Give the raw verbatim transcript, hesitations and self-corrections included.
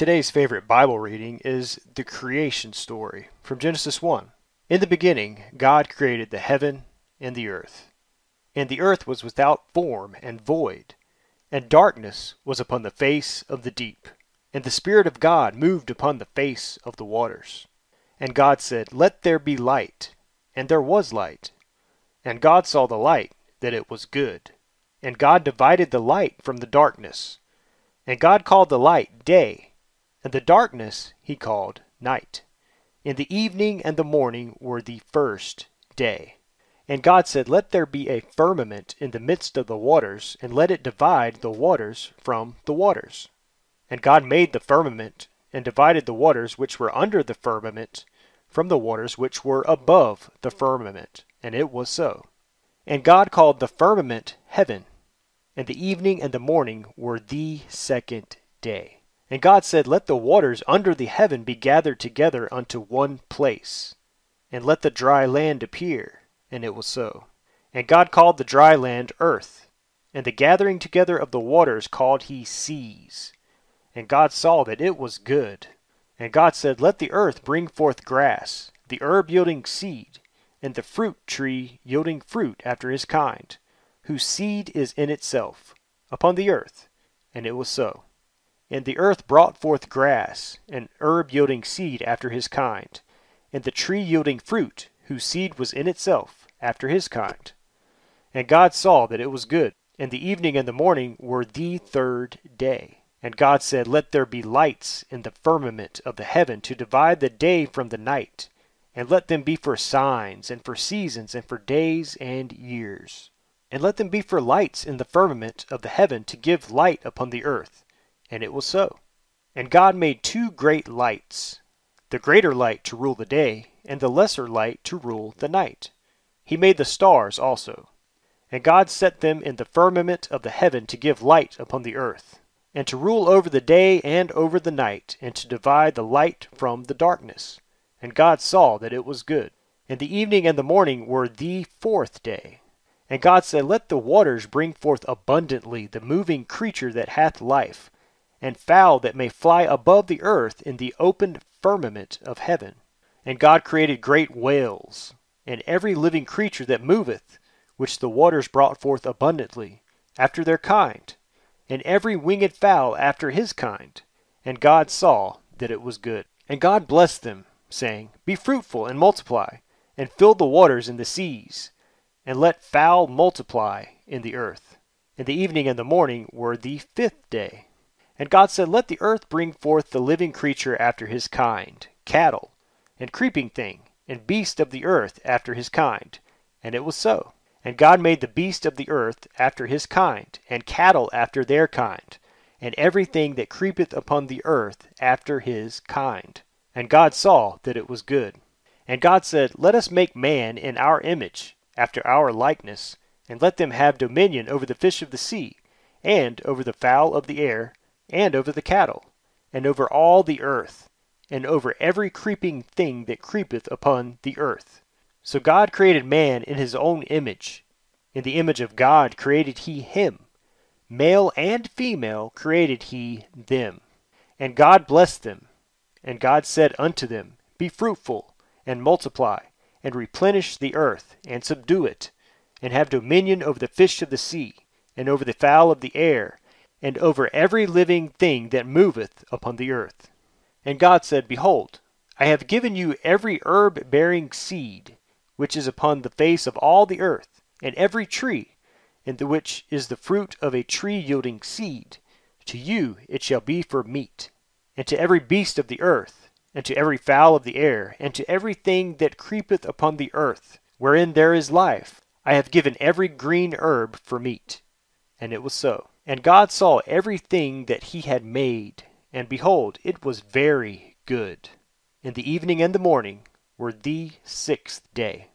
Today's favorite Bible reading is the creation story from Genesis one. In the beginning, God created the heaven and the earth. And the earth was without form and void, and darkness was upon the face of the deep. And the Spirit of God moved upon the face of the waters. And God said, "Let there be light." And there was light. And God saw the light, that it was good. And God divided the light from the darkness. And God called the light day, and the darkness he called night. And the evening and the morning were the first day. And God said, "Let there be a firmament in the midst of the waters, and let it divide the waters from the waters." And God made the firmament, and divided the waters which were under the firmament from the waters which were above the firmament. And it was so. And God called the firmament heaven. And the evening and the morning were the second day. And God said, "Let the waters under the heaven be gathered together unto one place, and let the dry land appear." And it was so. And God called the dry land earth, and the gathering together of the waters called he seas. And God saw that it was good. And God said, "Let the earth bring forth grass, the herb yielding seed, and the fruit tree yielding fruit after his kind, whose seed is in itself, upon the earth." And it was so. And the earth brought forth grass, and herb yielding seed after his kind, and the tree yielding fruit, whose seed was in itself, after his kind. And God saw that it was good. And the evening and the morning were the third day. And God said, "Let there be lights in the firmament of the heaven to divide the day from the night, and let them be for signs, and for seasons, and for days and years. And let them be for lights in the firmament of the heaven to give light upon the earth." And it was so. And God made two great lights, the greater light to rule the day, and the lesser light to rule the night. He made the stars also. And God set them in the firmament of the heaven to give light upon the earth, and to rule over the day and over the night, and to divide the light from the darkness. And God saw that it was good. And the evening and the morning were the fourth day. And God said, "Let the waters bring forth abundantly the moving creature that hath life, and fowl that may fly above the earth in the open firmament of heaven." And God created great whales, and every living creature that moveth, which the waters brought forth abundantly, after their kind, and every winged fowl after his kind. And God saw that it was good. And God blessed them, saying, "Be fruitful, and multiply, and fill the waters in the seas, and let fowl multiply in the earth." And the evening and the morning were the fifth day. And God said, "Let the earth bring forth the living creature after his kind, cattle, and creeping thing, and beast of the earth after his kind." And it was so. And God made the beast of the earth after his kind, and cattle after their kind, and everything that creepeth upon the earth after his kind. And God saw that it was good. And God said, "Let us make man in our image, after our likeness, and let them have dominion over the fish of the sea, and over the fowl of the air, and over the cattle, and over all the earth, and over every creeping thing that creepeth upon the earth." So God created man in his own image. In the image of God created he him. Male and female created he them. And God blessed them. And God said unto them, "Be fruitful, and multiply, and replenish the earth, and subdue it, and have dominion over the fish of the sea, and over the fowl of the air, and over every living thing that moveth upon the earth." And God said, "Behold, I have given you every herb-bearing seed, which is upon the face of all the earth, and every tree, in the which is the fruit of a tree yielding seed. To you it shall be for meat. And to every beast of the earth, and to every fowl of the air, and to every thing that creepeth upon the earth, wherein there is life, I have given every green herb for meat." And it was so. And God saw everything that he had made, and behold, it was very good. And the evening and the morning were the sixth day.